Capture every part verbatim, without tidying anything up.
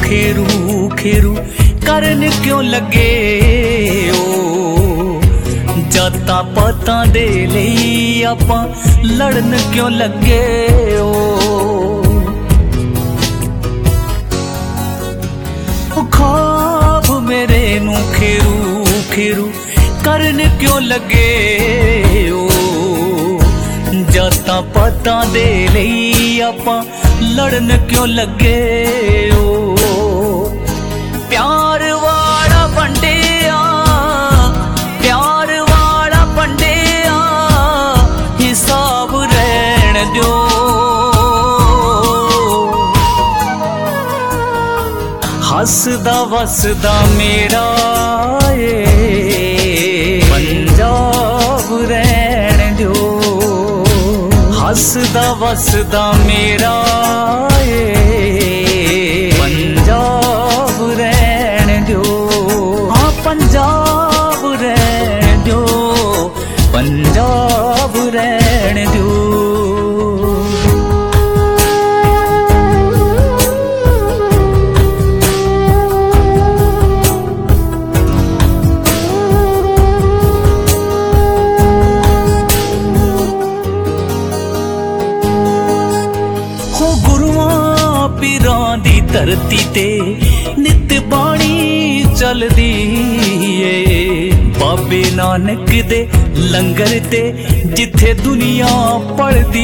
खेरू खेरू करन क्यों लगे ओ जाता पाता दे लई आपां लड़न क्यों लगे ओ ख्वाब मेरे नू खेरू खेरू करन क्यों लगे ओ जाता पाता दे लई आपां लड़न क्यों लगे ओ प्यार वाला बंडिया प्यार वाला बंडिया हिसाब रहन दो हसदा वसदा मेरा ए पंजाब रहन दो हसदा वसदा मेरा ए पंजाब रहन दो हाँ पंजाब रहन दो पंजाब रहन दो धरती ते नित बाणी चलदी ए बाबे नानक दे लंगर ते जिथे दुनिया पढ़दी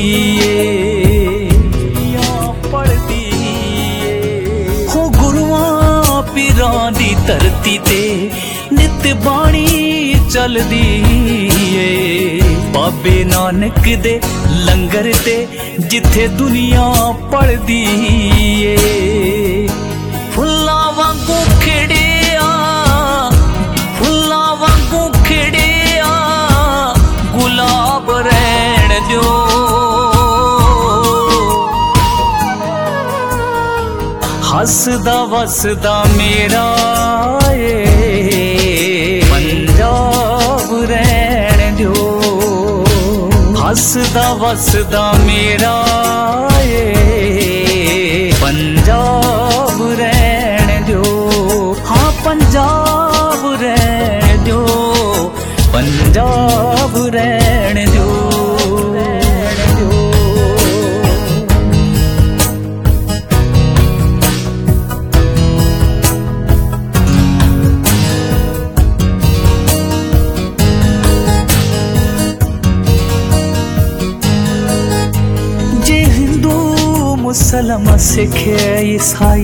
ए पढ़दी हो गुरुआं पीरां दी धरती ते नित बाणी चलदी ए बाबे नानक दे लंगर ते जिथे दुनिया पढ़दी ए फुल्लां वांगू खिड़िया फुल्लां वांगू खिड़िया गुलाब रहन दो हसदा वसदा मेरा ए पंजाब रहन दो हसदा वसदा मेरा ए पंजाब रहन दो हाँ पंजाब रहन दो पंजाब रहन दो मुसलम सिख ईसाई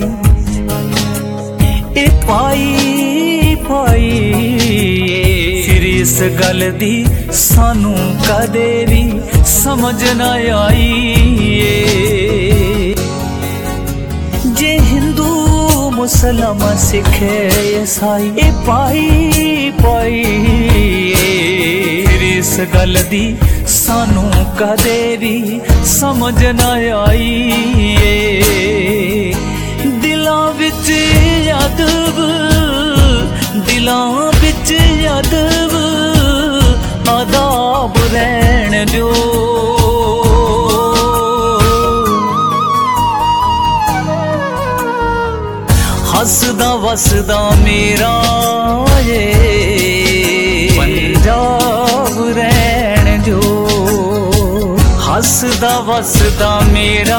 ए पाई पाई फिर इस गल दी सानू कदे भी समझ ना आई जे हिंदू मुसलम सिख ईसाई ए पाई पाई फिर इस गल दी सानू कदे भी समझ ना आई दिलां विच अदब दिलां विच अदब आदाब रहन दो हसदा वसदा मेरा ए पंजाब रहन दो हसदा वसदा मेरा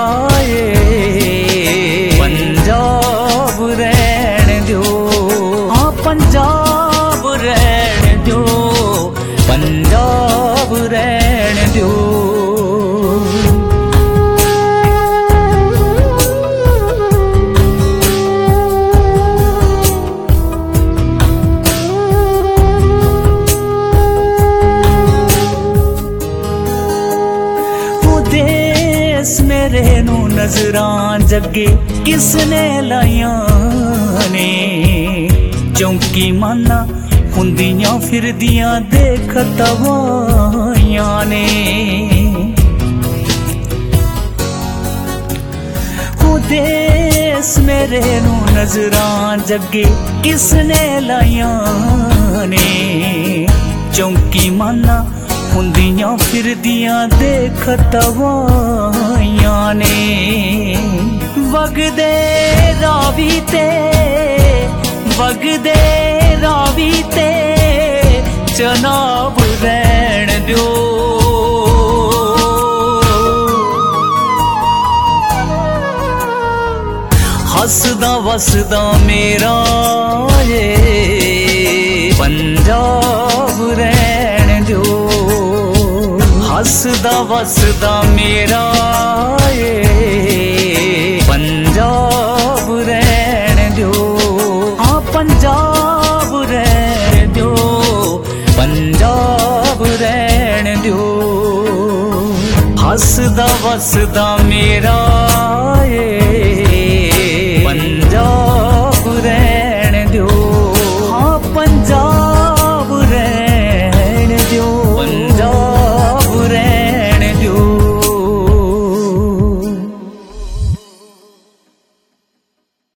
ए पंजाब रहन दो हाँ पंजाब रहन दो पंजाब रहन दो मेरे नू नजरां जगे किसने लाइया ने चौंकी माना हुंदियां फिरदियां देखत वाइयां ने ओ देस मेरे नू नजरां जगे किसने लाइया ने चौंकी माना हुंदियां फिरदियां देखत वाइयां ने वगदे रावी ते वगदे रावी ते जनाब रहन दो। हसदा वसदा मेरा ये पंजाब रहन दो। हसदा वसदा मेरा ये पंजाब रहन दो। हाँ पंजाब रहन दो, पंजाब रहन दो। हसदा वसदा मेरा